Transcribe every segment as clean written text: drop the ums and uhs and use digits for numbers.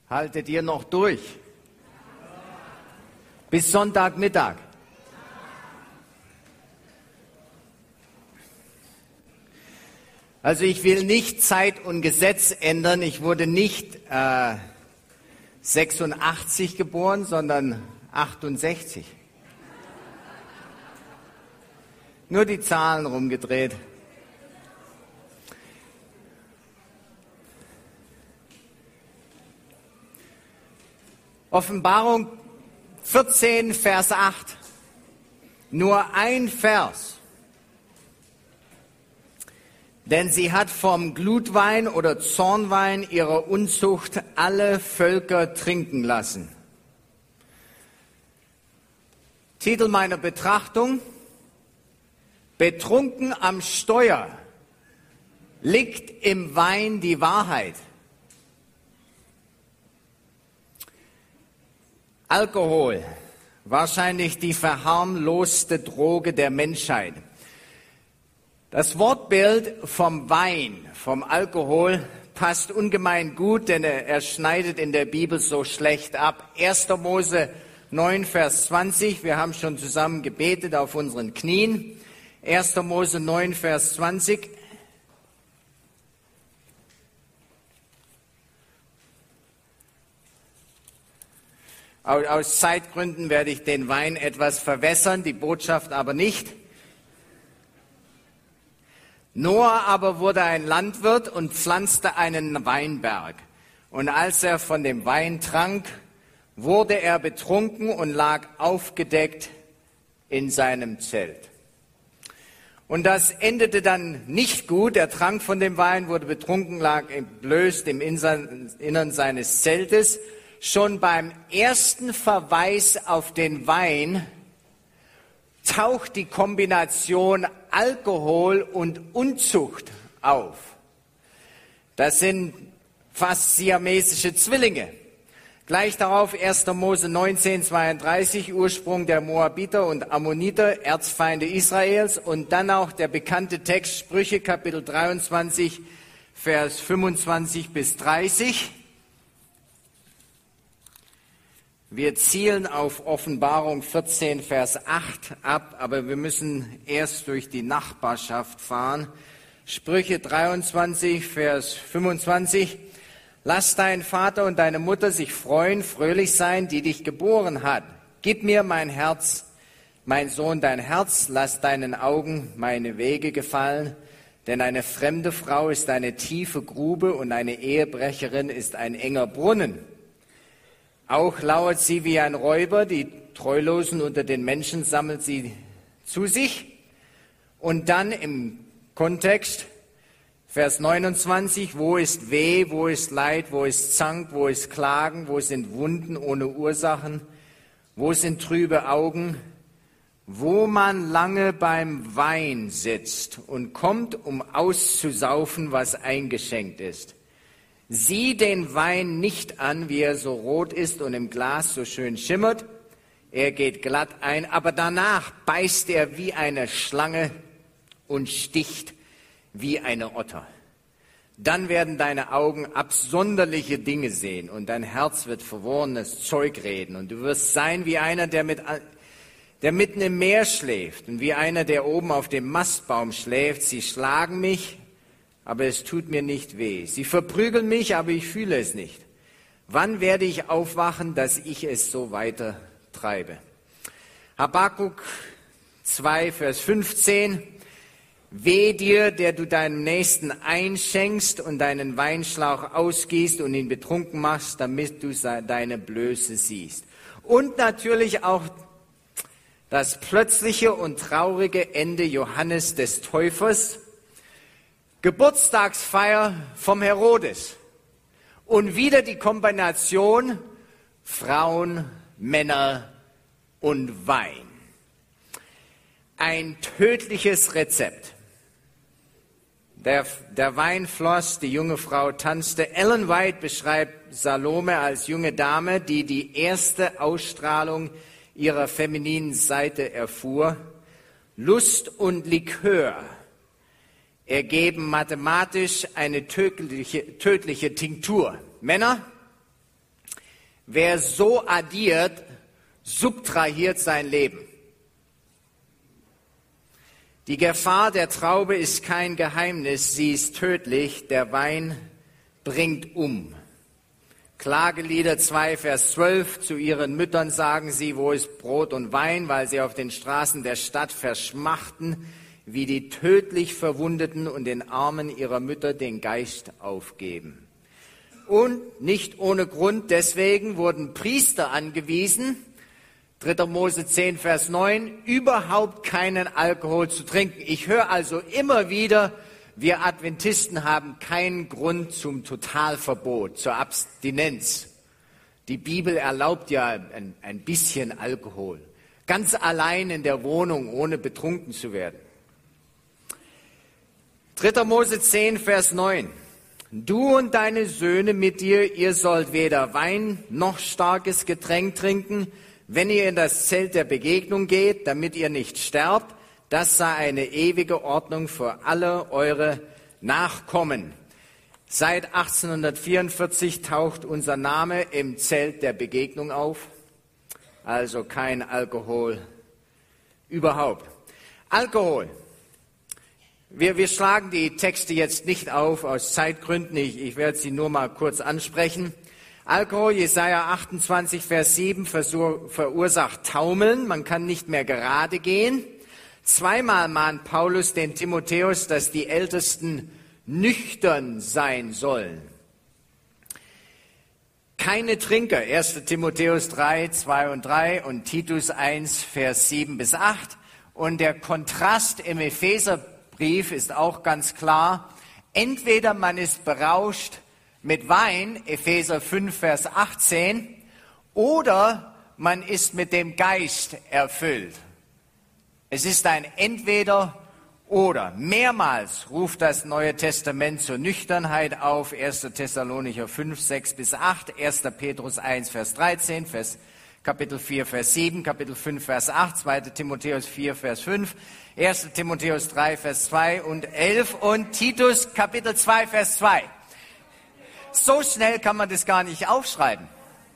Haltet ihr noch durch? Bis Sonntagmittag. Also ich will nicht Zeit und Gesetz ändern. Ich wurde nicht 86 geboren, sondern 68. Nur die Zahlen rumgedreht. Offenbarung 14, Vers 8. Nur ein Vers. Denn sie hat vom Glutwein oder Zornwein ihrer Unzucht alle Völker trinken lassen. Titel meiner Betrachtung: Betrunken am Steuer liegt im Wein die Wahrheit. Alkohol, wahrscheinlich die verharmloste Droge der Menschheit. Das Wortbild vom Wein, vom Alkohol, passt ungemein gut, denn er schneidet in der Bibel so schlecht ab. 1. Mose 9, Vers 20, wir haben schon zusammen gebetet auf unseren Knien. 1. Mose 9, Vers 20. Aus Zeitgründen werde ich den Wein etwas verwässern, die Botschaft aber nicht. Noah aber wurde ein Landwirt und pflanzte einen Weinberg. Und als er von dem Wein trank, wurde er betrunken und lag aufgedeckt in seinem Zelt. Und das endete dann nicht gut. Er trank von dem Wein, wurde betrunken, lag entblößt im Innern seines Zeltes. Schon beim ersten Verweis auf den Wein taucht die Kombination Alkohol und Unzucht auf. Das sind fast siamesische Zwillinge. Gleich darauf 1. Mose 19, 32, Ursprung der Moabiter und Ammoniter, Erzfeinde Israels. Und dann auch der bekannte Text Sprüche, Kapitel 23, Vers 25 bis 30. Wir zielen auf Offenbarung 14, Vers 8 ab, aber wir müssen erst durch die Nachbarschaft fahren. Sprüche 23, Vers 25. Lass deinen Vater und deine Mutter sich freuen, fröhlich sein, die dich geboren hat. Gib mir mein Herz, mein Sohn, dein Herz, lass deinen Augen meine Wege gefallen. Denn eine fremde Frau ist eine tiefe Grube und eine Ehebrecherin ist ein enger Brunnen. Auch lauert sie wie ein Räuber, die Treulosen unter den Menschen sammelt sie zu sich. Und dann im Kontext, Vers 29, wo ist Weh, wo ist Leid, wo ist Zank, wo ist Klagen, wo sind Wunden ohne Ursachen, wo sind trübe Augen, wo man lange beim Wein sitzt und kommt, um auszusaufen, was eingeschenkt ist. Sieh den Wein nicht an, wie er so rot ist und im Glas so schön schimmert. Er geht glatt ein, aber danach beißt er wie eine Schlange und sticht wie eine Otter. Dann werden deine Augen absonderliche Dinge sehen und dein Herz wird verworrenes Zeug reden. Und du wirst sein wie einer, der mitten im Meer schläft und wie einer, der oben auf dem Mastbaum schläft. Sie schlagen mich, aber es tut mir nicht weh. Sie verprügeln mich, aber ich fühle es nicht. Wann werde ich aufwachen, dass ich es so weiter treibe? Habakkuk 2, Vers 15. Weh dir, der du deinem Nächsten einschenkst und deinen Weinschlauch ausgießt und ihn betrunken machst, damit du deine Blöße siehst. Und natürlich auch das plötzliche und traurige Ende Johannes des Täufers. Geburtstagsfeier vom Herodes. Und wieder die Kombination Frauen, Männer und Wein. Ein tödliches Rezept. Der Wein floss, die junge Frau tanzte. Ellen White beschreibt Salome als junge Dame, die die erste Ausstrahlung ihrer femininen Seite erfuhr. Lust und Likör ergeben mathematisch eine tödliche Tinktur. Männer, Wer so addiert, subtrahiert sein Leben. Die Gefahr der Traube ist kein Geheimnis, sie ist tödlich, der Wein bringt um. Klagelieder 2, Vers 12, zu ihren Müttern sagen sie, wo ist Brot und Wein, weil sie auf den Straßen der Stadt verschmachten, wie die tödlich Verwundeten und den Armen ihrer Mütter den Geist aufgeben. Und nicht ohne Grund, deswegen wurden Priester angewiesen, 3. Mose 10, Vers 9, überhaupt keinen Alkohol zu trinken. Ich höre also immer wieder, wir Adventisten haben keinen Grund zum Totalverbot, zur Abstinenz. Die Bibel erlaubt ja ein bisschen Alkohol. Ganz allein in der Wohnung, ohne betrunken zu werden. 3. Mose 10, Vers 9. Du und deine Söhne mit dir, ihr sollt weder Wein noch starkes Getränk trinken, wenn ihr in das Zelt der Begegnung geht, damit ihr nicht sterbt. Das sei eine ewige Ordnung für alle eure Nachkommen. Seit 1844 taucht unser Name im Zelt der Begegnung auf. Also kein Alkohol überhaupt. Alkohol. Wir schlagen die Texte jetzt nicht auf aus Zeitgründen. Ich werde sie nur mal kurz ansprechen. Alkohol, Jesaja 28, Vers 7, verursacht Taumeln. Man kann nicht mehr gerade gehen. Zweimal mahnt Paulus den Timotheus, dass die Ältesten nüchtern sein sollen. Keine Trinker, 1. Timotheus 3, 2 und 3 und Titus 1, Vers 7 bis 8. Und der Kontrast im Epheserbrief ist auch ganz klar. Entweder man ist berauscht mit Wein, Epheser 5, Vers 18, oder man ist mit dem Geist erfüllt. Es ist ein Entweder-Oder. Mehrmals ruft das Neue Testament zur Nüchternheit auf. 1. Thessalonicher 5, 6 bis 8, 1. Petrus 1, Vers 13, Kapitel 4, Vers 7, Kapitel 5, Vers 8, 2. Timotheus 4, Vers 5, 1. Timotheus 3, Vers 2 und 11 und Titus Kapitel 2, Vers 2. So schnell kann man das gar nicht aufschreiben.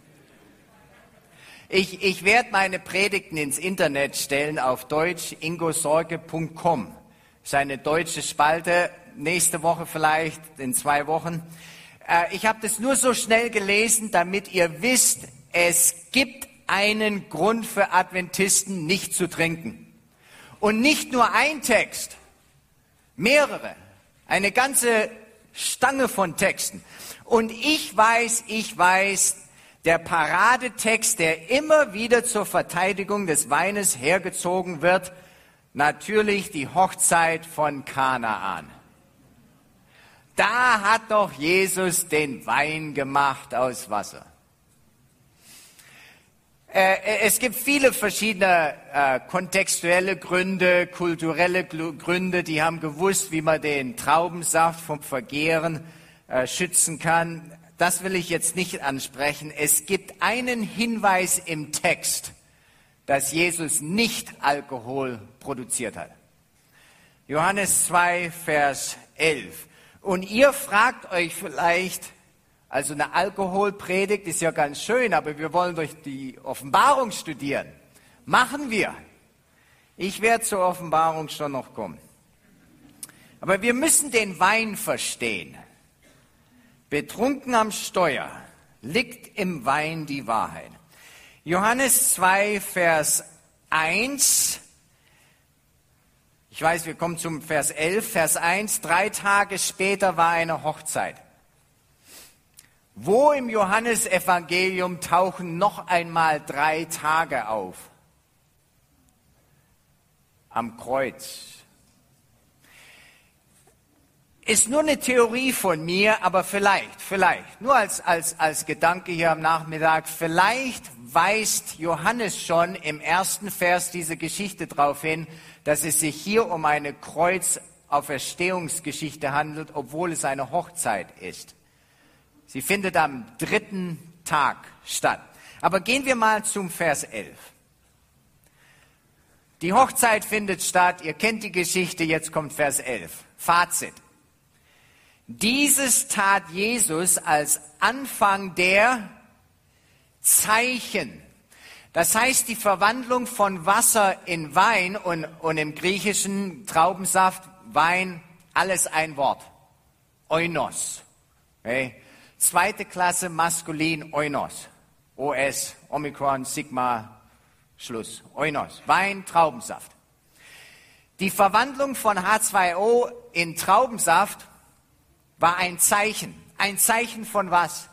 Ich werde meine Predigten ins Internet stellen auf Deutsch, ingosorge.com. Das ist eine deutsche Spalte, nächste Woche vielleicht, in 2 Wochen. Ich habe das nur so schnell gelesen, damit ihr wisst, es gibt einen Grund für Adventisten, nicht zu trinken. Und nicht nur ein Text, mehrere, eine ganze Stange von Texten. Und ich weiß, der Paradetext, der immer wieder zur Verteidigung des Weines hergezogen wird, natürlich die Hochzeit von Kanaan. Da hat doch Jesus den Wein gemacht aus Wasser. Es gibt viele verschiedene kontextuelle Gründe, kulturelle Gründe, die haben gewusst, wie man den Traubensaft vom Vergehren schützen kann. Das will ich jetzt nicht ansprechen. Es gibt einen Hinweis im Text, dass Jesus nicht Alkohol produziert hat. Johannes 2, Vers 11. Und ihr fragt euch vielleicht, also eine Alkoholpredigt ist ja ganz schön, aber wir wollen durch die Offenbarung studieren. Machen wir. Ich werde zur Offenbarung schon noch kommen. Aber wir müssen den Wein verstehen. Betrunken am Steuer liegt im Wein die Wahrheit. Johannes 2, Vers 1. Ich weiß, wir kommen zum Vers 11. Vers 1. 3 Tage später war eine Hochzeit. Wo im Johannesevangelium tauchen noch einmal 3 Tage auf? Am Kreuz. Ist nur eine Theorie von mir, aber vielleicht, nur als Gedanke hier am Nachmittag, vielleicht weist Johannes schon im 1. Vers diese Geschichte darauf hin, dass es sich hier um eine Kreuzauferstehungsgeschichte handelt, obwohl es eine Hochzeit ist. Sie findet am 3. Tag statt. Aber gehen wir mal zum Vers 11. Die Hochzeit findet statt, ihr kennt die Geschichte, jetzt kommt Vers 11. Fazit. Dieses tat Jesus als Anfang der Zeichen. Das heißt, die Verwandlung von Wasser in Wein und im Griechischen Traubensaft, Wein, alles ein Wort. Oinos. Okay. Zweite Klasse maskulin, Oinos. OS, Omikron, Sigma, Schluss. Oinos. Wein, Traubensaft. Die Verwandlung von H2O in Traubensaft war ein Zeichen. Ein Zeichen von was?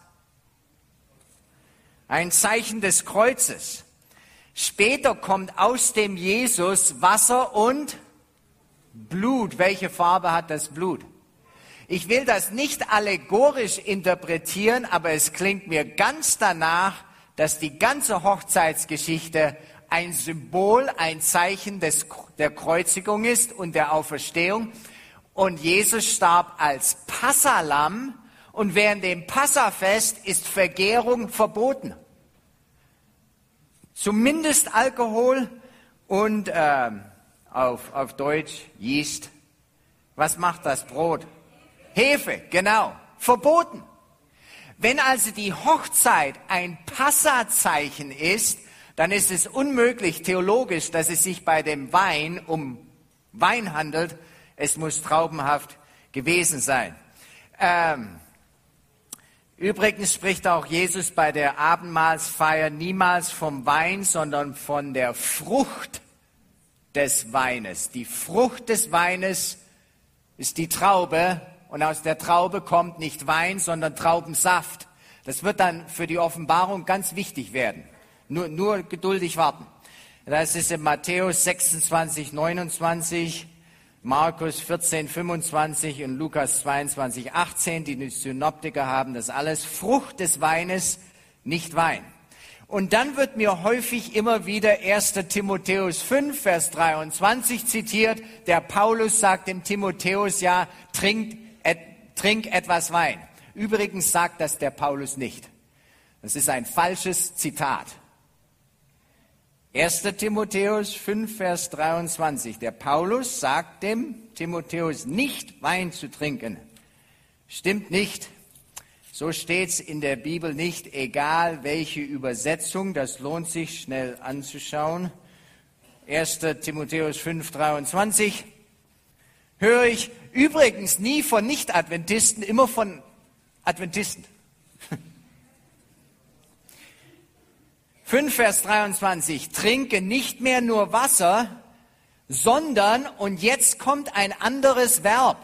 Ein Zeichen des Kreuzes. Später kommt aus dem Jesus Wasser und Blut. Welche Farbe hat das Blut? Ich will das nicht allegorisch interpretieren, aber es klingt mir ganz danach, dass die ganze Hochzeitsgeschichte ein Symbol, ein Zeichen der Kreuzigung ist und der Auferstehung. Und Jesus starb als Passalamm und während dem Passafest ist Vergärung verboten. Zumindest Alkohol und auf Deutsch Yeast. Was macht das Brot? Hefe, genau, verboten. Wenn also die Hochzeit ein Passazeichen ist, dann ist es unmöglich theologisch, dass es sich bei dem Wein um Wein handelt. Es muss traubenhaft gewesen sein. Übrigens spricht auch Jesus bei der Abendmahlsfeier niemals vom Wein, sondern von der Frucht des Weines. Die Frucht des Weines ist die Traube und aus der Traube kommt nicht Wein, sondern Traubensaft. Das wird dann für die Offenbarung ganz wichtig werden. Nur geduldig warten. Das ist in Matthäus 26, 29, Markus 14, 25 und Lukas 22, 18. Die Synoptiker haben das alles. Frucht des Weines, nicht Wein. Und dann wird mir häufig immer wieder 1. Timotheus 5, Vers 23 zitiert. Der Paulus sagt dem Timotheus, ja, trink etwas Wein. Übrigens sagt das der Paulus nicht. Das ist ein falsches Zitat. 1. Timotheus 5, Vers 23. Der Paulus sagt dem Timotheus nicht, Wein zu trinken. Stimmt nicht. So steht's in der Bibel nicht, egal welche Übersetzung. Das lohnt sich schnell anzuschauen. 1. Timotheus 5, 23. Höre ich übrigens nie von Nicht-Adventisten, immer von Adventisten. 5, Vers 23, trinke nicht mehr nur Wasser, sondern, und jetzt kommt ein anderes Verb,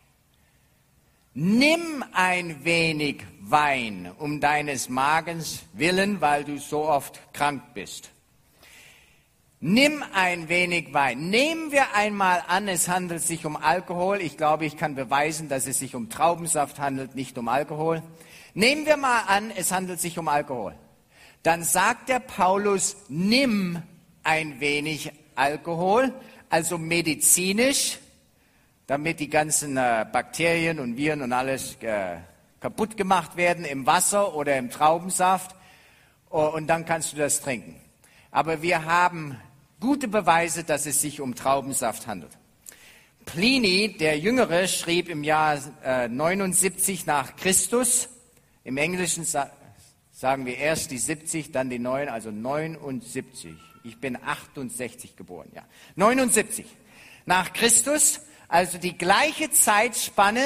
nimm ein wenig Wein um deines Magens willen, weil du so oft krank bist. Nimm ein wenig Wein. Nehmen wir einmal an, es handelt sich um Alkohol. Ich glaube, ich kann beweisen, dass es sich um Traubensaft handelt, nicht um Alkohol. Nehmen wir mal an, es handelt sich um Alkohol. Dann sagt der Paulus, nimm ein wenig Alkohol, also medizinisch, damit die ganzen Bakterien und Viren und alles kaputt gemacht werden im Wasser oder im Traubensaft und dann kannst du das trinken. Aber wir haben gute Beweise, dass es sich um Traubensaft handelt. Pliny, der Jüngere, schrieb im Jahr 79 nach Christus, im Englischen sagen wir erst die 70, dann die 9, also 79. Ich bin 68 geboren, ja. 79 nach Christus, also die gleiche Zeitspanne,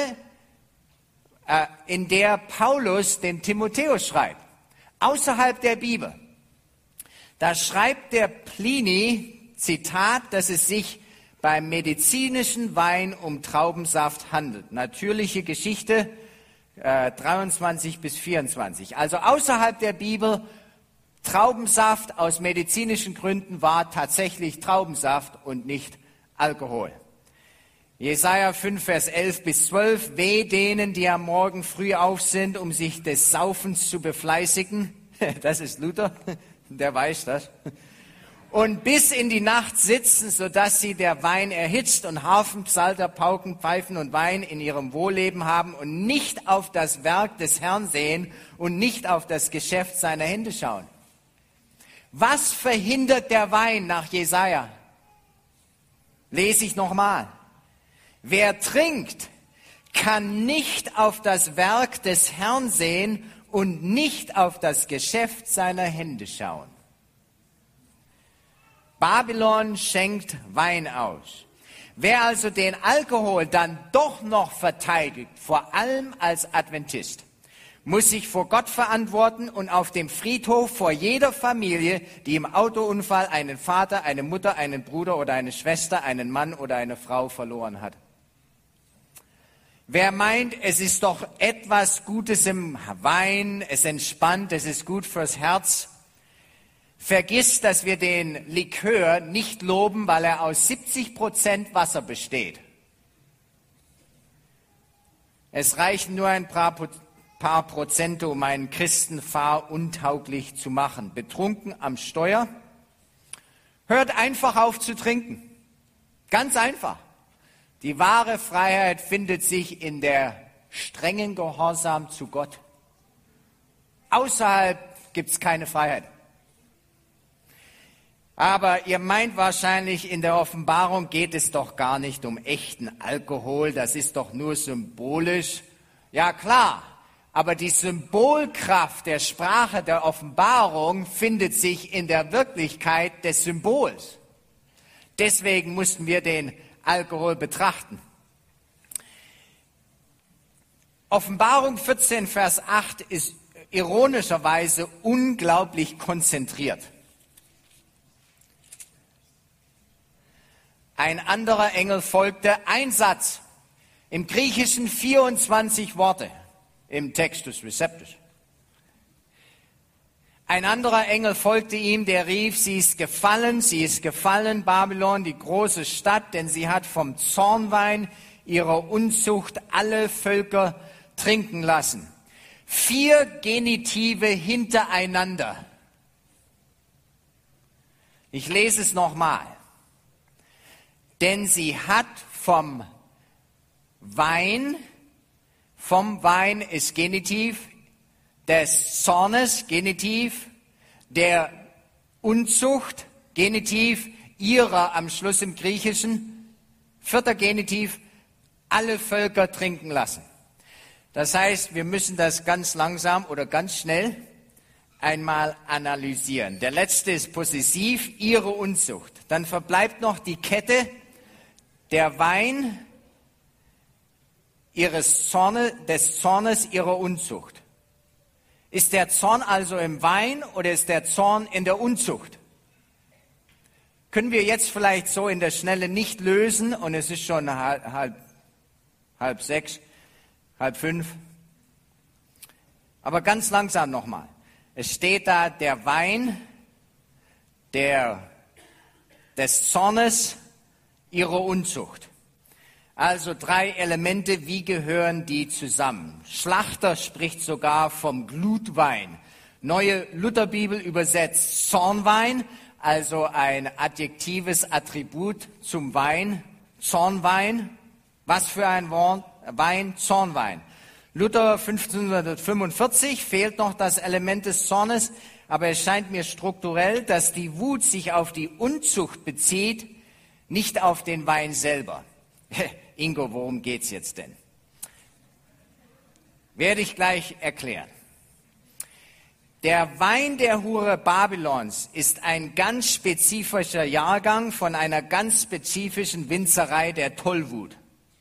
in der Paulus den Timotheus schreibt, außerhalb der Bibel. Da schreibt der Pliny, Zitat, dass es sich beim medizinischen Wein um Traubensaft handelt. Natürliche Geschichte, 23 bis 24. Also außerhalb der Bibel, Traubensaft aus medizinischen Gründen war tatsächlich Traubensaft und nicht Alkohol. Jesaja 5, Vers 11 bis 12. Weh denen, die am Morgen früh auf sind, um sich des Saufens zu befleißigen. Das ist Luther, der weiß das. Und bis in die Nacht sitzen, sodass sie der Wein erhitzt und Harfen, Psalter, Pauken, Pfeifen und Wein in ihrem Wohlleben haben und nicht auf das Werk des Herrn sehen und nicht auf das Geschäft seiner Hände schauen. Was verhindert der Wein nach Jesaja? Lese ich nochmal. Wer trinkt, kann nicht auf das Werk des Herrn sehen und nicht auf das Geschäft seiner Hände schauen. Babylon schenkt Wein aus. Wer also den Alkohol dann doch noch verteidigt, vor allem als Adventist, muss sich vor Gott verantworten und auf dem Friedhof vor jeder Familie, die im Autounfall einen Vater, eine Mutter, einen Bruder oder eine Schwester, einen Mann oder eine Frau verloren hat. Wer meint, es ist doch etwas Gutes im Wein, es entspannt, es ist gut fürs Herz, vergisst, dass wir den Likör nicht loben, weil er aus 70% Wasser besteht. Es reichen nur ein paar Prozente, um einen Christen fahruntauglich zu machen. Betrunken am Steuer, hört einfach auf zu trinken. Ganz einfach. Die wahre Freiheit findet sich in der strengen Gehorsam zu Gott. Außerhalb gibt es keine Freiheit. Aber ihr meint wahrscheinlich, in der Offenbarung geht es doch gar nicht um echten Alkohol, das ist doch nur symbolisch. Ja klar, aber die Symbolkraft der Sprache der Offenbarung findet sich in der Wirklichkeit des Symbols. Deswegen mussten wir den Alkohol betrachten. Offenbarung 14, Vers 8 ist ironischerweise unglaublich konzentriert. Ein anderer Engel folgte, ein Satz, im Griechischen 24 Worte, im Textus Receptus. Ein anderer Engel folgte ihm, der rief, sie ist gefallen, Babylon, die große Stadt, denn sie hat vom Zornwein ihrer Unzucht alle Völker trinken lassen. 4 Genitive hintereinander. Ich lese es nochmal. Denn sie hat vom Wein ist Genitiv, des Zornes, Genitiv, der Unzucht, Genitiv, ihrer am Schluss im Griechischen, 4. Genitiv, alle Völker trinken lassen. Das heißt, wir müssen das ganz langsam oder ganz schnell einmal analysieren. Der letzte ist possessiv, ihre Unzucht. Dann verbleibt noch die Kette, der Wein des Zornes ihrer Unzucht. Ist der Zorn also im Wein oder ist der Zorn in der Unzucht? Können wir jetzt vielleicht so in der Schnelle nicht lösen und es ist schon halb 6, halb 5. Aber ganz langsam nochmal. Es steht da der Wein des Zornes ihrer Unzucht. Also 3 Elemente, wie gehören die zusammen? Schlachter spricht sogar vom Glutwein. Neue Lutherbibel übersetzt Zornwein, also ein adjektives Attribut zum Wein. Zornwein, was für ein Wort? Wein, Zornwein. Luther 1545 fehlt noch das Element des Zornes, aber es scheint mir strukturell, dass die Wut sich auf die Unzucht bezieht, nicht auf den Wein selber. Ingo, worum geht's jetzt denn? Werde ich gleich erklären. Der Wein der Hure Babylons ist ein ganz spezifischer Jahrgang von einer ganz spezifischen Winzerei der Tollwut.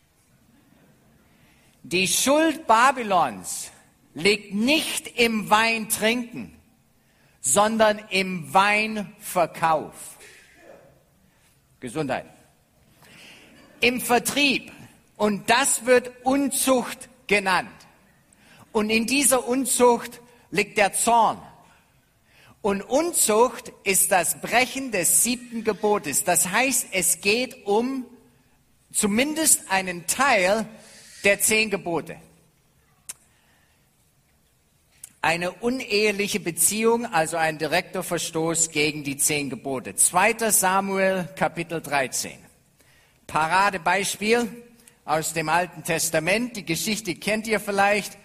Die Schuld Babylons liegt nicht im Weintrinken, sondern im Weinverkauf. Gesundheit. Im Vertrieb. Und das wird Unzucht genannt. Und in dieser Unzucht liegt der Zorn. Und Unzucht ist das Brechen des 7. Gebotes. Das heißt, es geht um zumindest einen Teil der 10 Gebote. Eine uneheliche Beziehung, also ein direkter Verstoß gegen die 10 Gebote. 2. Samuel, Kapitel 13. Paradebeispiel aus dem Alten Testament. Die Geschichte kennt ihr vielleicht.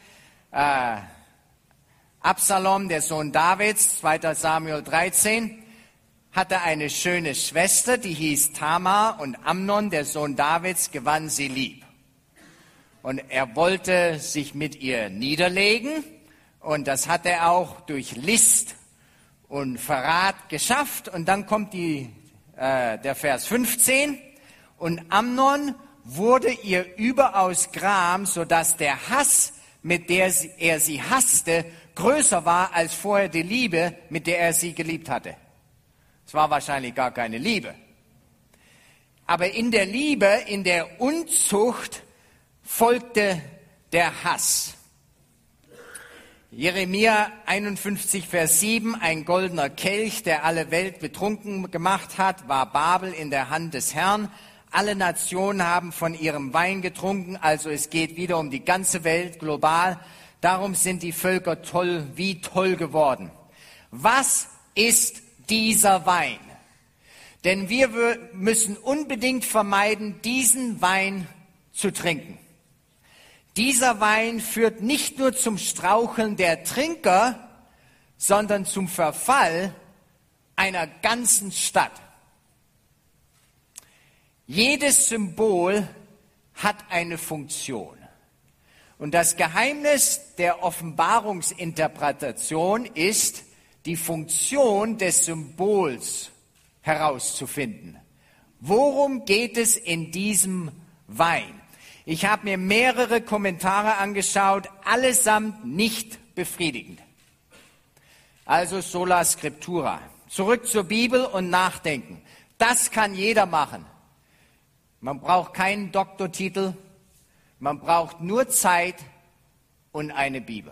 Absalom, der Sohn Davids, 2. Samuel 13, hatte eine schöne Schwester, die hieß Tamar, und Amnon, der Sohn Davids, gewann sie lieb. Und er wollte sich mit ihr niederlegen Und das hat er auch durch List und Verrat geschafft. Und dann kommt der Vers 15. Und Amnon wurde ihr überaus gram, sodass der Hass, mit der er sie hasste, größer war als vorher die Liebe, mit der er sie geliebt hatte. Es war wahrscheinlich gar keine Liebe. Aber in der Liebe, in der Unzucht folgte der Hass. Jeremia 51, Vers 7, ein goldener Kelch, der alle Welt betrunken gemacht hat, war Babel in der Hand des Herrn. Alle Nationen haben von ihrem Wein getrunken, also es geht wieder um die ganze Welt global. Darum sind die Völker toll geworden. Was ist dieser Wein? Denn wir müssen unbedingt vermeiden, diesen Wein zu trinken. Dieser Wein führt nicht nur zum Straucheln der Trinker, sondern zum Verfall einer ganzen Stadt. Jedes Symbol hat eine Funktion. Und das Geheimnis der Offenbarungsinterpretation ist, die Funktion des Symbols herauszufinden. Worum geht es in diesem Wein? Ich habe mir mehrere Kommentare angeschaut, allesamt nicht befriedigend. Also sola scriptura. Zurück zur Bibel und nachdenken. Das kann jeder machen. Man braucht keinen Doktortitel, man braucht nur Zeit und eine Bibel.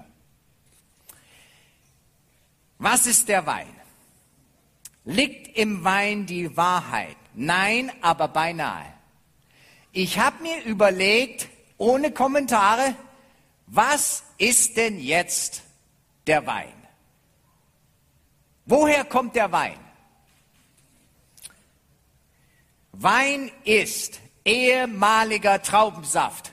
Was ist der Wein? Liegt im Wein die Wahrheit? Nein, aber beinahe. Ich habe mir überlegt, ohne Kommentare, was ist denn jetzt der Wein? Woher kommt der Wein? Wein ist ehemaliger Traubensaft.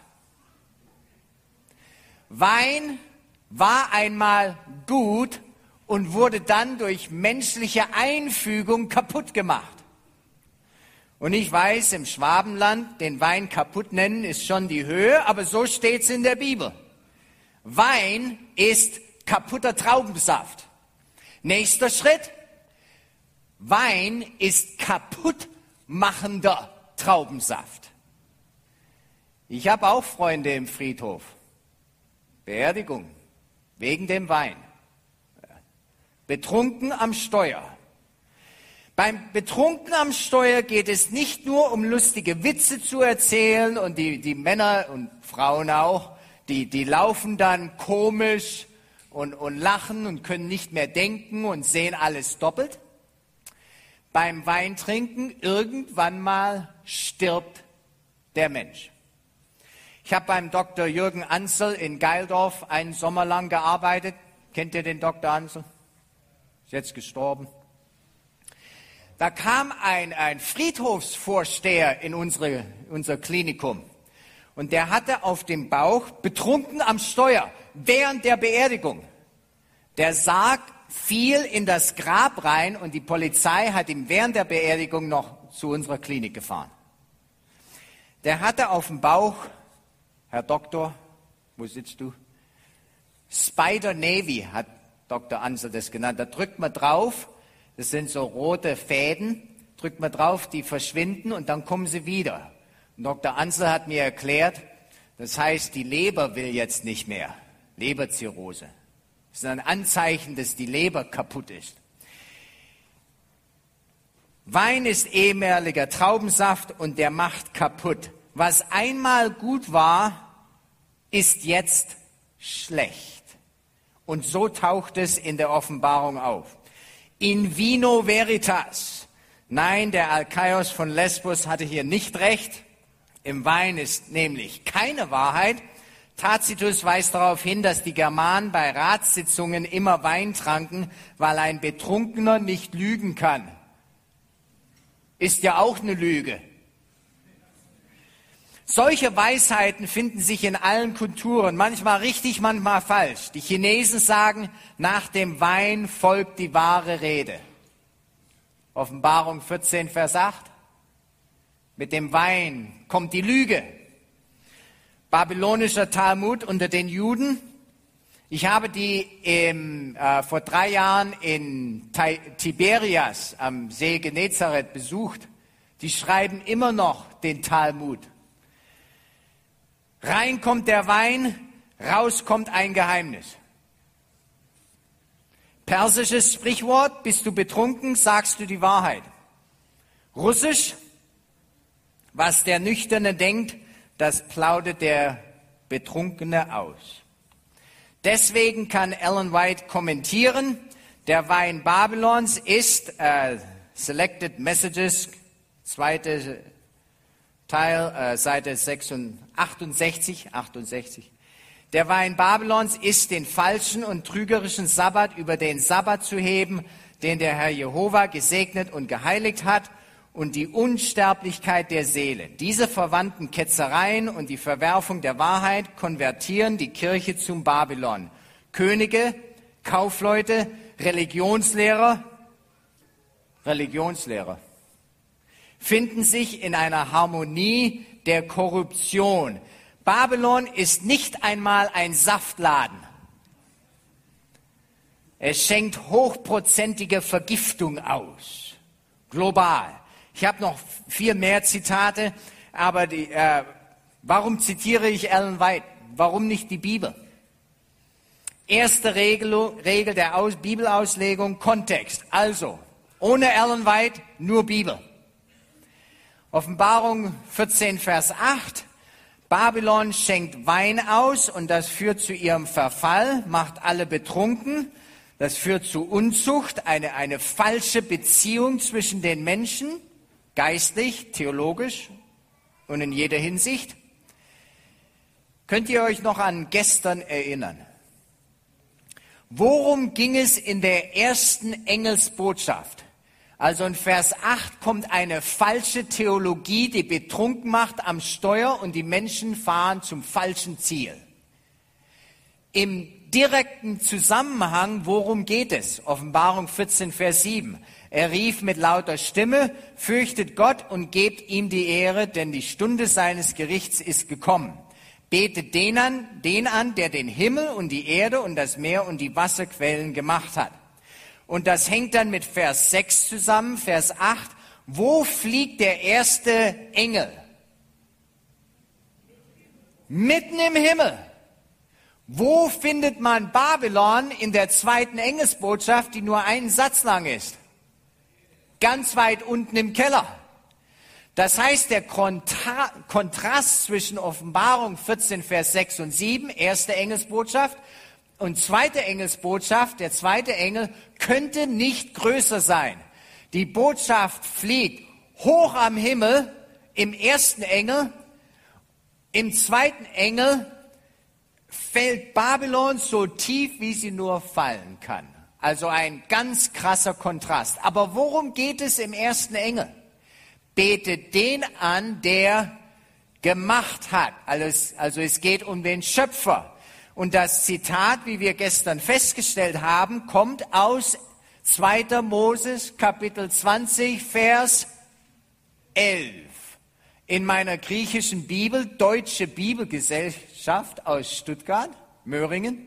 Wein war einmal gut und wurde dann durch menschliche Einfügung kaputt gemacht. Und ich weiß, im Schwabenland den Wein kaputt nennen ist schon die Höhe, aber so steht's in der Bibel. Wein ist kaputter Traubensaft. Nächster Schritt. Wein ist kaputtmachender Traubensaft. Ich habe auch Freunde im Friedhof. Beerdigung wegen dem Wein. Betrunken am Steuer. Beim Betrunken am Steuer geht es nicht nur um lustige Witze zu erzählen und die Männer und Frauen auch, die laufen dann komisch und lachen und können nicht mehr denken und sehen alles doppelt. Beim Weintrinken irgendwann mal stirbt der Mensch. Ich habe beim Dr. Jürgen Ansel in Geildorf einen Sommer lang gearbeitet. Kennt ihr den Dr. Ansel? Ist jetzt gestorben. Da kam ein Friedhofsvorsteher in unser Klinikum und der hatte auf dem Bauch betrunken am Steuer während der Beerdigung. Der Sarg fiel in das Grab rein und die Polizei hat ihn während der Beerdigung noch zu unserer Klinik gefahren. Der hatte auf dem Bauch, Herr Doktor, wo sitzt du? Spider Navy hat Dr. Ansel das genannt. Da drückt man drauf. Das sind so rote Fäden, drückt man drauf, die verschwinden und dann kommen sie wieder. Und Dr. Ansel hat mir erklärt, das heißt, die Leber will jetzt nicht mehr. Leberzirrhose. Das ist ein Anzeichen, dass die Leber kaputt ist. Wein ist ehemaliger Traubensaft und der macht kaputt. Was einmal gut war, ist jetzt schlecht. Und so taucht es in der Offenbarung auf. In vino veritas. Nein, der Alkaios von Lesbos hatte hier nicht recht. Im Wein ist nämlich keine Wahrheit. Tacitus weist darauf hin, dass die Germanen bei Ratssitzungen immer Wein tranken, weil ein Betrunkener nicht lügen kann. Ist ja auch eine Lüge. Solche Weisheiten finden sich in allen Kulturen, manchmal richtig, manchmal falsch. Die Chinesen sagen, nach dem Wein folgt die wahre Rede. Offenbarung 14, Vers 8. Mit dem Wein kommt die Lüge. Babylonischer Talmud unter den Juden. Ich habe die vor 3 Jahren in Tiberias am See Genezareth besucht. Die schreiben immer noch den Talmud. Rein kommt der Wein, raus kommt ein Geheimnis. Persisches Sprichwort, bist du betrunken, sagst du die Wahrheit. Russisch, was der Nüchterne denkt, das plaudert der Betrunkene aus. Deswegen kann Ellen White kommentieren, der Wein Babylons ist, Selected Messages, 2. Teil, Seite 68. Der Wein Babylons ist, den falschen und trügerischen Sabbat über den Sabbat zu heben, den der Herr Jehova gesegnet und geheiligt hat, und die Unsterblichkeit der Seele. Diese verwandten Ketzereien und die Verwerfung der Wahrheit konvertieren die Kirche zum Babylon. Könige, Kaufleute, Religionslehrer finden sich in einer Harmonie der Korruption. Babylon ist nicht einmal ein Saftladen. Es schenkt hochprozentige Vergiftung aus, global. Ich habe noch 4 mehr Zitate, aber warum zitiere ich Ellen White? Warum nicht die Bibel? Erste Regel der Bibelauslegung, Kontext. Also, ohne Ellen White, nur Bibel. Offenbarung 14, Vers 8. Babylon schenkt Wein aus und das führt zu ihrem Verfall, macht alle betrunken. Das führt zu Unzucht, eine falsche Beziehung zwischen den Menschen, geistlich, theologisch und in jeder Hinsicht. Könnt ihr euch noch an gestern erinnern? Worum ging es in der ersten Engelsbotschaft? Also in Vers 8 kommt eine falsche Theologie, die betrunken macht am Steuer und die Menschen fahren zum falschen Ziel. Im direkten Zusammenhang, worum geht es? Offenbarung 14, Vers 7. Er rief mit lauter Stimme, fürchtet Gott und gebt ihm die Ehre, denn die Stunde seines Gerichts ist gekommen. Betet den an, der den Himmel und die Erde und das Meer und die Wasserquellen gemacht hat. Und das hängt dann mit Vers 6 zusammen, Vers 8. Wo fliegt der erste Engel? Mitten im Himmel. Wo findet man Babylon in der zweiten Engelsbotschaft, die nur einen Satz lang ist? Ganz weit unten im Keller. Das heißt, der Kontrast zwischen Offenbarung 14, Vers 6 und 7, erste Engelsbotschaft, und zweite Engelsbotschaft, der zweite Engel, könnte nicht größer sein. Die Botschaft fliegt hoch am Himmel im ersten Engel, im zweiten Engel fällt Babylon so tief, wie sie nur fallen kann. Also ein ganz krasser Kontrast. Aber worum geht es im ersten Engel? Betet den an, der gemacht hat. Also es geht um den Schöpfer. Und das Zitat, wie wir gestern festgestellt haben, kommt aus 2. Moses, Kapitel 20, Vers 11. In meiner griechischen Bibel, Deutsche Bibelgesellschaft aus Stuttgart, Möhringen,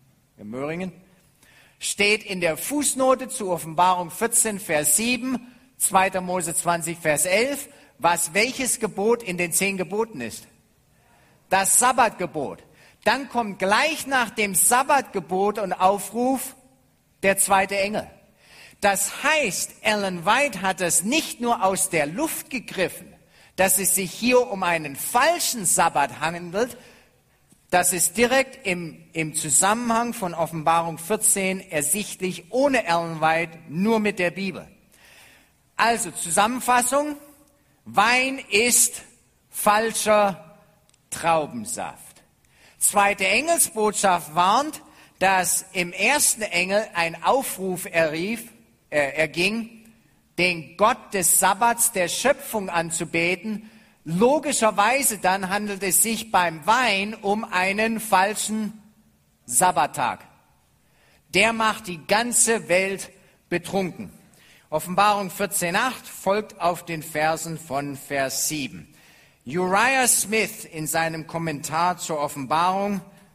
steht in der Fußnote zu Offenbarung 14, Vers 7, 2. Mose 20, Vers 11, welches Gebot in den 10 Geboten ist. Das Sabbatgebot. Dann kommt gleich nach dem Sabbatgebot und Aufruf der zweite Engel. Das heißt, Ellen White hat es nicht nur aus der Luft gegriffen, dass es sich hier um einen falschen Sabbat handelt. Das ist direkt im Zusammenhang von Offenbarung 14 ersichtlich, ohne Ellen White, nur mit der Bibel. Also Zusammenfassung, Wein ist falscher Traubensaft. Zweite Engelsbotschaft warnt, dass im ersten Engel ein Aufruf erging, den Gott des Sabbats der Schöpfung anzubeten. Logischerweise dann handelt es sich beim Wein um einen falschen Sabbattag. Der macht die ganze Welt betrunken. Offenbarung 14,8 folgt auf den Versen von Vers 7. Uriah Smith in seinem Kommentar zur Offenbarung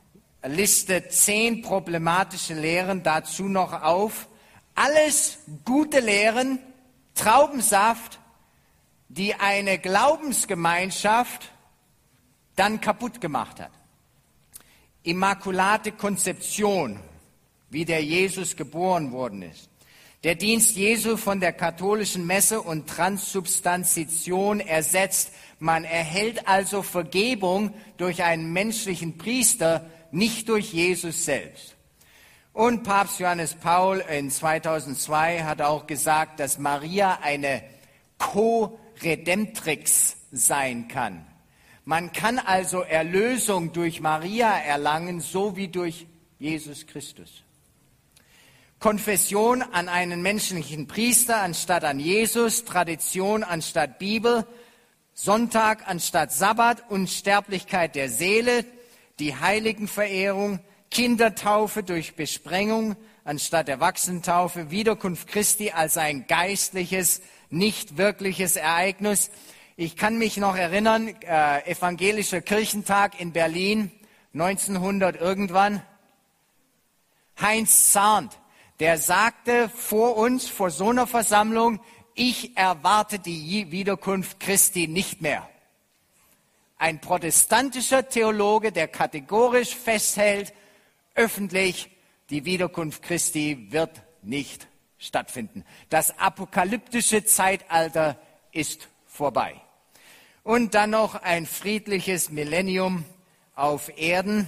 listet 10 problematische Lehren dazu noch auf. Alles gute Lehren, Traubensaft, die eine Glaubensgemeinschaft dann kaputt gemacht hat. Immakulate Konzeption, wie der Jesus geboren worden ist. Der Dienst Jesu von der katholischen Messe und Transsubstantiation ersetzt. Man erhält also Vergebung durch einen menschlichen Priester, nicht durch Jesus selbst. Und Papst Johannes Paul in 2002 hat auch gesagt, dass Maria eine Co-Redemptrix sein kann. Man kann also Erlösung durch Maria erlangen, so wie durch Jesus Christus. Konfession an einen menschlichen Priester anstatt an Jesus, Tradition anstatt Bibel, Sonntag anstatt Sabbat, Unsterblichkeit der Seele, die Heiligenverehrung, Kindertaufe durch Besprengung anstatt Erwachsenentaufe, Wiederkunft Christi als ein geistliches, nicht wirkliches Ereignis. Ich kann mich noch erinnern, evangelischer Kirchentag in Berlin, 1900 irgendwann. Heinz Zahnt, der sagte vor uns, vor so einer Versammlung, ich erwarte die Wiederkunft Christi nicht mehr. Ein protestantischer Theologe, der kategorisch festhält, öffentlich, die Wiederkunft Christi wird nicht stattfinden. Das apokalyptische Zeitalter ist vorbei. Und dann noch ein friedliches Millennium auf Erden.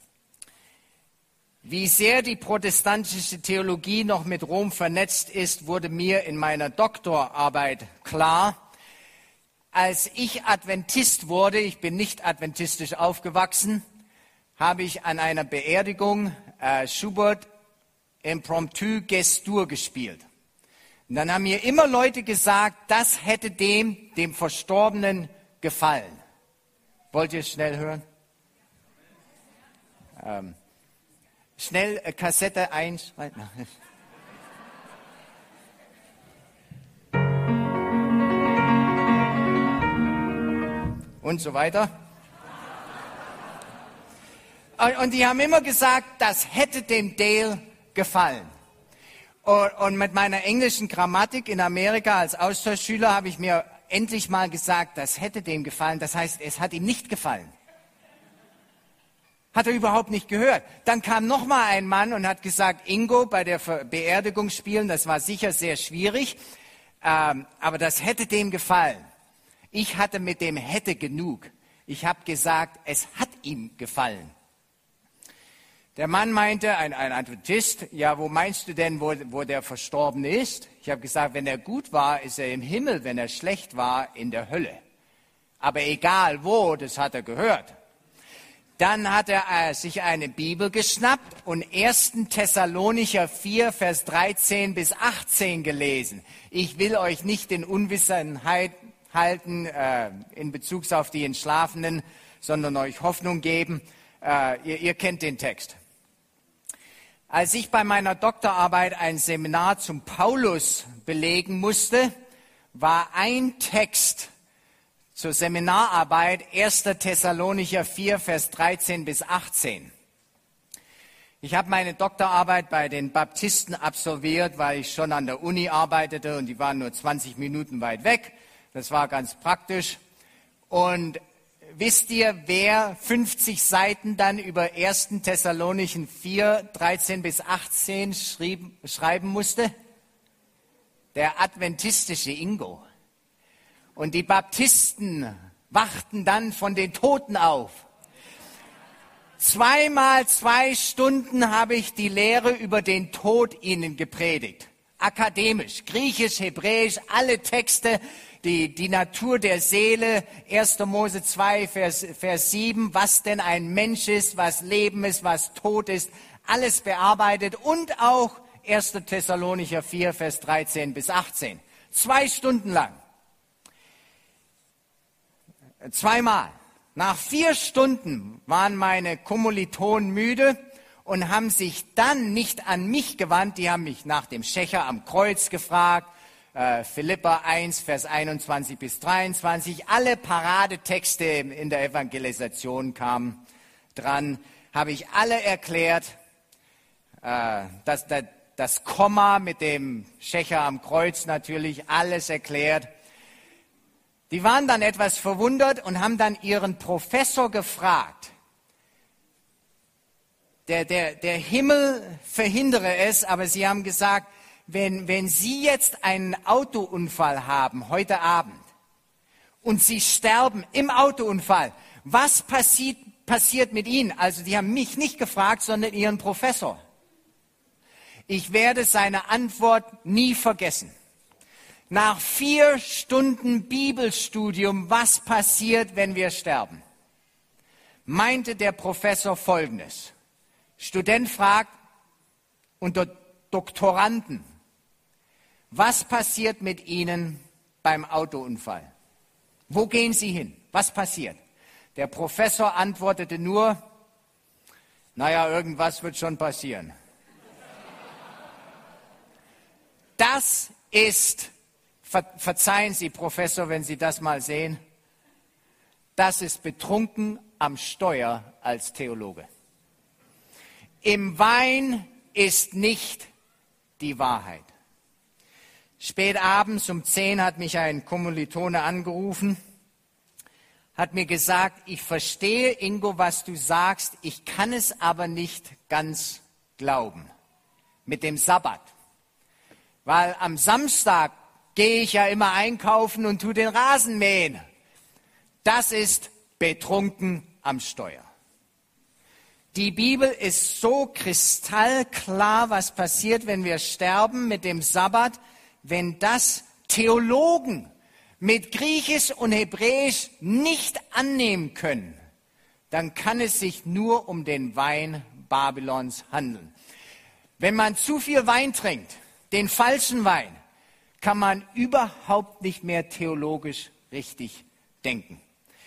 Wie sehr die protestantische Theologie noch mit Rom vernetzt ist, wurde mir in meiner Doktorarbeit klar. Als ich Adventist wurde, ich bin nicht adventistisch aufgewachsen, habe ich an einer Beerdigung Schubert Impromptu Gestur gespielt. Und dann haben mir immer Leute gesagt, das hätte dem Verstorbenen gefallen. Wollt ihr es schnell hören? Schnell Kassette 1. Und so weiter. Und die haben immer gesagt, das hätte dem Dale gefallen. Und mit meiner englischen Grammatik in Amerika als Austauschschüler habe ich mir endlich mal gesagt, das hätte dem gefallen. Das heißt, es hat ihm nicht gefallen. Hat er überhaupt nicht gehört. Dann kam noch mal ein Mann und hat gesagt, Ingo, bei der Beerdigung spielen, das war sicher sehr schwierig, aber das hätte dem gefallen. Ich hatte mit dem hätte genug. Ich habe gesagt, es hat ihm gefallen. Der Mann meinte, ein Adventist, ja, wo meinst du denn, wo der Verstorbene ist? Ich habe gesagt, wenn er gut war, ist er im Himmel, wenn er schlecht war, in der Hölle. Aber egal wo, das hat er gehört. Dann hat er sich eine Bibel geschnappt und 1. Thessalonicher 4, Vers 13 bis 18 gelesen. Ich will euch nicht in Unwissenheit halten in Bezug auf die Entschlafenen, sondern euch Hoffnung geben. Ihr kennt den Text. Als ich bei meiner Doktorarbeit ein Seminar zum Paulus belegen musste, war ein Text zur Seminararbeit 1. Thessalonicher 4, Vers 13 bis 18. Ich habe meine Doktorarbeit bei den Baptisten absolviert, weil ich schon an der Uni arbeitete und die waren nur 20 Minuten weit weg. Das war ganz praktisch. Und wisst ihr, wer 50 Seiten dann über 1. Thessalonichen 4, 13 bis 18 schreiben musste? Der adventistische Ingo. Und die Baptisten wachten dann von den Toten auf. 2 Stunden habe ich die Lehre über den Tod ihnen gepredigt. Akademisch, Griechisch, Hebräisch, alle Texte, die Natur der Seele, 1. Mose 2, Vers 7, was denn ein Mensch ist, was Leben ist, was Tod ist, alles bearbeitet und auch 1. Thessalonicher 4, Vers 13 bis 18. 2 Stunden lang. 2-mal. Nach 4 Stunden waren meine Kommilitonen müde und haben sich dann nicht an mich gewandt. Die haben mich nach dem Schächer am Kreuz gefragt. Philipper 1, Vers 21 bis 23. Alle Paradetexte in der Evangelisation kamen dran. habe ich alle erklärt, das Komma mit dem Schächer am Kreuz natürlich, alles erklärt. Die waren dann etwas verwundert und haben dann ihren Professor gefragt. Der Himmel verhindere es, aber sie haben gesagt, wenn Sie jetzt einen Autounfall haben heute Abend und Sie sterben im Autounfall, was passiert mit Ihnen? Also die haben mich nicht gefragt, sondern ihren Professor. Ich werde seine Antwort nie vergessen. Nach 4 Stunden Bibelstudium, was passiert, wenn wir sterben? Meinte der Professor Folgendes. Student fragt unter Doktoranden, was passiert mit Ihnen beim Autounfall? Wo gehen Sie hin? Was passiert? Der Professor antwortete nur, naja, irgendwas wird schon passieren. Das ist, verzeihen Sie, Professor, wenn Sie das mal sehen, das ist betrunken am Steuer als Theologe. Im Wein ist nicht die Wahrheit. Spät abends um 10 hat mich ein Kommilitone angerufen, hat mir gesagt, ich verstehe, Ingo, was du sagst, ich kann es aber nicht ganz glauben mit dem Sabbat. Weil am Samstag gehe ich ja immer einkaufen und tue den Rasen mähen. Das ist betrunken am Steuer. Die Bibel ist so kristallklar, was passiert, wenn wir sterben mit dem Sabbat. Wenn das Theologen mit Griechisch und Hebräisch nicht annehmen können, dann kann es sich nur um den Wein Babylons handeln. Wenn man zu viel Wein trinkt, den falschen Wein, kann man überhaupt nicht mehr theologisch richtig denken.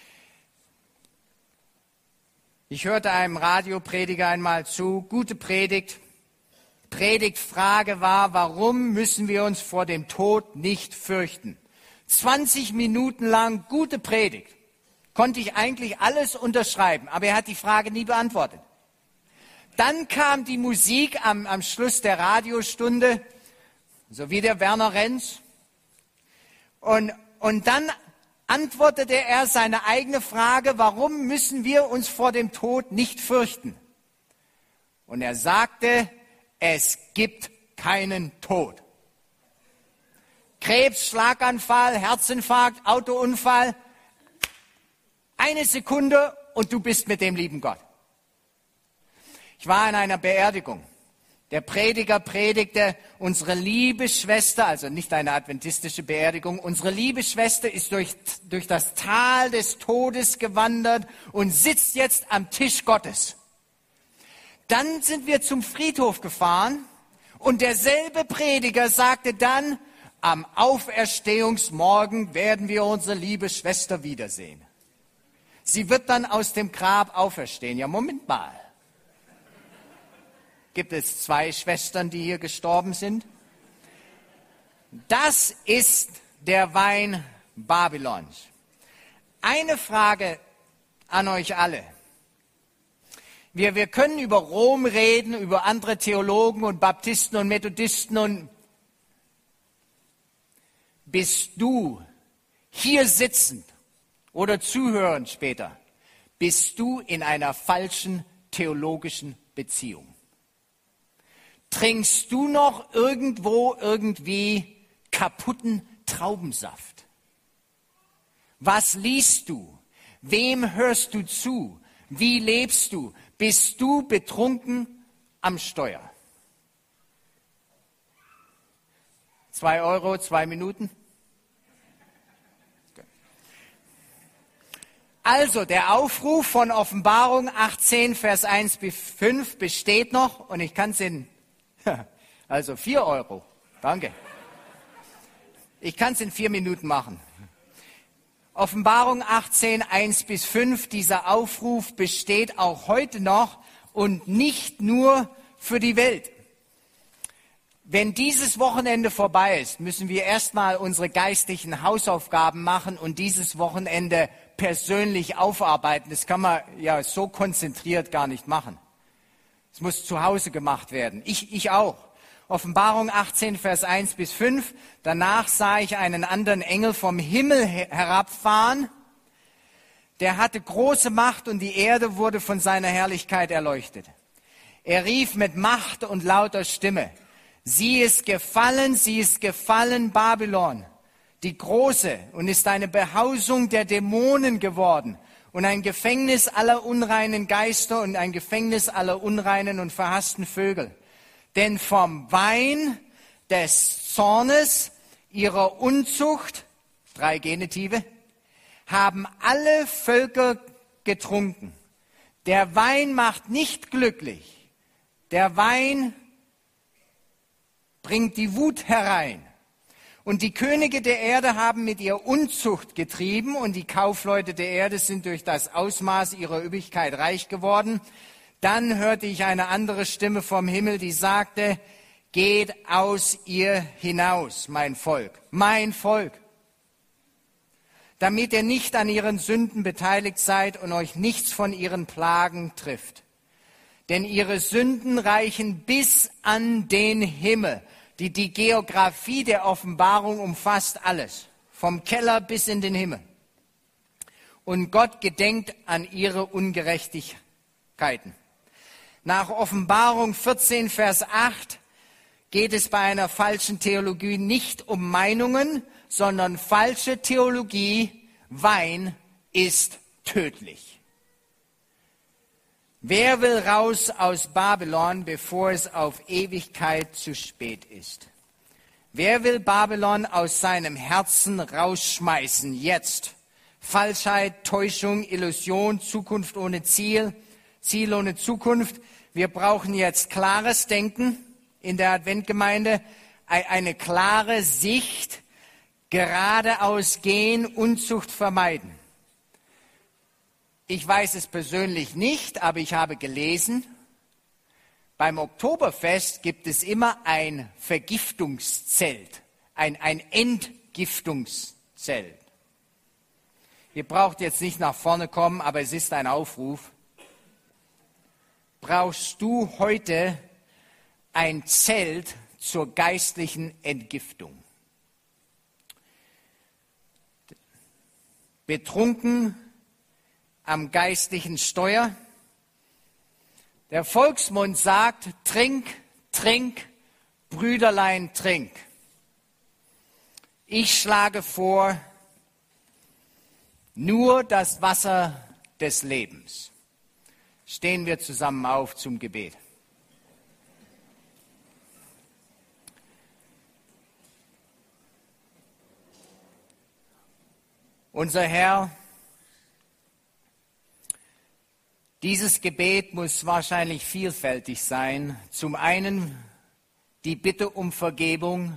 Ich hörte einem Radioprediger einmal zu, gute Predigt. Predigtfrage war, warum müssen wir uns vor dem Tod nicht fürchten? 20 Minuten lang gute Predigt. Konnte ich eigentlich alles unterschreiben, aber er hat die Frage nie beantwortet. Dann kam die Musik am Schluss der Radiostunde, so wie der Werner Renz. Und dann antwortete er seine eigene Frage, warum müssen wir uns vor dem Tod nicht fürchten? Und er sagte, es gibt keinen Tod. Krebs, Schlaganfall, Herzinfarkt, Autounfall, 1 Sekunde und du bist mit dem lieben Gott. Ich war in einer Beerdigung. Der Prediger predigte, unsere liebe Schwester, also nicht eine adventistische Beerdigung, unsere liebe Schwester ist durch das Tal des Todes gewandert und sitzt jetzt am Tisch Gottes. Dann sind wir zum Friedhof gefahren und derselbe Prediger sagte dann, am Auferstehungsmorgen werden wir unsere liebe Schwester wiedersehen. Sie wird dann aus dem Grab auferstehen. Ja, Moment mal. Gibt es 2 Schwestern, die hier gestorben sind? Das ist der Wein Babylons. Eine Frage an euch alle. Wir können über Rom reden, über andere Theologen und Baptisten und Methodisten und bist du hier sitzend oder zuhörend später, bist du in einer falschen theologischen Beziehung? Trinkst du noch irgendwo irgendwie kaputten Traubensaft? Was liest du? Wem hörst du zu? Wie lebst du? Bist du betrunken am Steuer? 2 Euro, 2 Minuten? Also, der Aufruf von Offenbarung 18, Vers 1 bis 5 besteht noch und ich kann es also 4 Euro, danke. Ich kann es in 4 Minuten machen. Offenbarung 18, 1 bis 5, dieser Aufruf besteht auch heute noch und nicht nur für die Welt. Wenn dieses Wochenende vorbei ist, müssen wir erstmal unsere geistlichen Hausaufgaben machen und dieses Wochenende persönlich aufarbeiten. Das kann man ja so konzentriert gar nicht machen. Es muss zu Hause gemacht werden. Ich auch. Offenbarung 18, Vers 1 bis 5. Danach sah ich einen anderen Engel vom Himmel herabfahren. Der hatte große Macht und die Erde wurde von seiner Herrlichkeit erleuchtet. Er rief mit Macht und lauter Stimme: Sie ist gefallen, Babylon, die Große, und ist eine Behausung der Dämonen geworden und ein Gefängnis aller unreinen Geister und ein Gefängnis aller unreinen und verhassten Vögel. Denn vom Wein des Zornes ihrer Unzucht, 3 Genitive, haben alle Völker getrunken. Der Wein macht nicht glücklich. Der Wein bringt die Wut herein. Und die Könige der Erde haben mit ihr Unzucht getrieben und die Kaufleute der Erde sind durch das Ausmaß ihrer Üppigkeit reich geworden. Dann hörte ich eine andere Stimme vom Himmel, die sagte: Geht aus ihr hinaus, mein Volk, damit ihr nicht an ihren Sünden beteiligt seid und euch nichts von ihren Plagen trifft. Denn ihre Sünden reichen bis an den Himmel. Die Geografie der Offenbarung umfasst alles, vom Keller bis in den Himmel. Und Gott gedenkt an ihre Ungerechtigkeiten. Nach Offenbarung 14, Vers 8 geht es bei einer falschen Theologie nicht um Meinungen, sondern falsche Theologie: Wein ist tödlich. Wer will raus aus Babylon, bevor es auf Ewigkeit zu spät ist? Wer will Babylon aus seinem Herzen rausschmeißen jetzt? Falschheit, Täuschung, Illusion, Zukunft ohne Ziel, Ziel ohne Zukunft. Wir brauchen jetzt klares Denken in der Adventgemeinde, eine klare Sicht, geradeaus gehen, Unzucht vermeiden. Ich weiß es persönlich nicht, aber ich habe gelesen, beim Oktoberfest gibt es immer ein Vergiftungszelt, ein Entgiftungszelt. Ihr braucht jetzt nicht nach vorne kommen, aber es ist ein Aufruf. Brauchst du heute ein Zelt zur geistlichen Entgiftung? Betrunken am geistlichen Steuer. Der Volksmund sagt: Trink, trink, Brüderlein, trink. Ich schlage vor, nur das Wasser des Lebens. Stehen wir zusammen auf zum Gebet. Unser Herr, dieses Gebet muss wahrscheinlich vielfältig sein. Zum einen die Bitte um Vergebung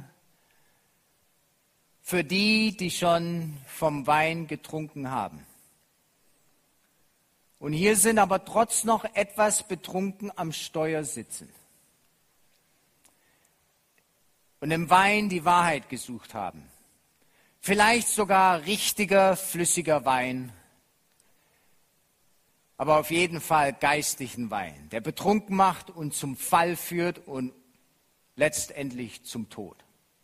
für die, die schon vom Wein getrunken haben. Und hier sind aber trotz noch etwas betrunken am Steuer sitzen und im Wein die Wahrheit gesucht haben. Vielleicht sogar richtiger, flüssiger Wein, aber auf jeden Fall geistlichen Wein, der betrunken macht und zum Fall führt und letztendlich zum Tod.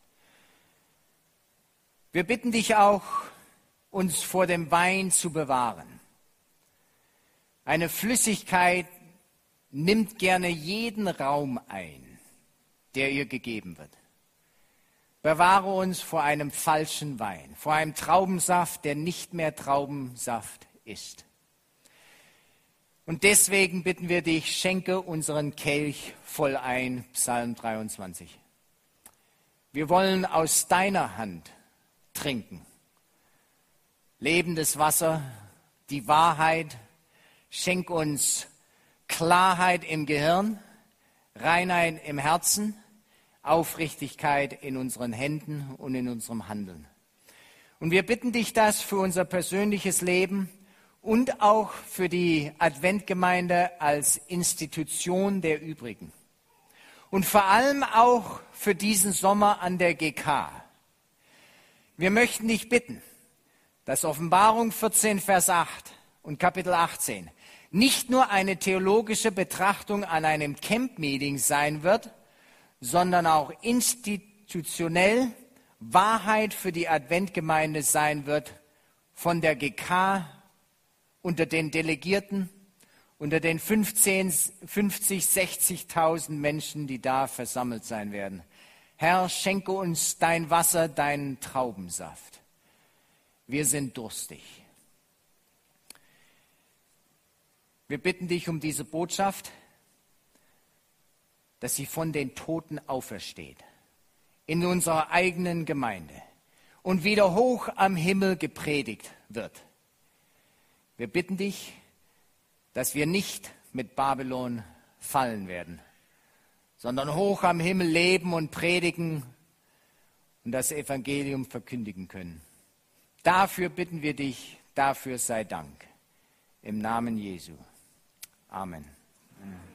Wir bitten dich auch, uns vor dem Wein zu bewahren. Eine Flüssigkeit nimmt gerne jeden Raum ein, der ihr gegeben wird. Bewahre uns vor einem falschen Wein, vor einem Traubensaft, der nicht mehr Traubensaft ist. Und deswegen bitten wir dich, schenke unseren Kelch voll ein, Psalm 23. Wir wollen aus deiner Hand trinken. Lebendes Wasser, die Wahrheit. Schenk uns Klarheit im Gehirn, Reinheit im Herzen, Aufrichtigkeit in unseren Händen und in unserem Handeln. Und wir bitten dich das für unser persönliches Leben und auch für die Adventgemeinde als Institution der übrigen. und vor allem auch für diesen Sommer an der GK. Wir möchten dich bitten, dass Offenbarung 14, Vers 8 und Kapitel 18 nicht nur eine theologische Betrachtung an einem Camp-Meeting sein wird, sondern auch institutionell Wahrheit für die Adventgemeinde sein wird, von der GK unter den Delegierten, unter den 50, 60.000 Menschen, die da versammelt sein werden. Herr, schenke uns dein Wasser, deinen Traubensaft. Wir sind durstig. Wir bitten dich um diese Botschaft, dass sie von den Toten aufersteht, in unserer eigenen Gemeinde und wieder hoch am Himmel gepredigt wird. Wir bitten dich, dass wir nicht mit Babylon fallen werden, sondern hoch am Himmel leben und predigen und das Evangelium verkündigen können. Dafür bitten wir dich, dafür sei Dank. Im Namen Jesu. Amen.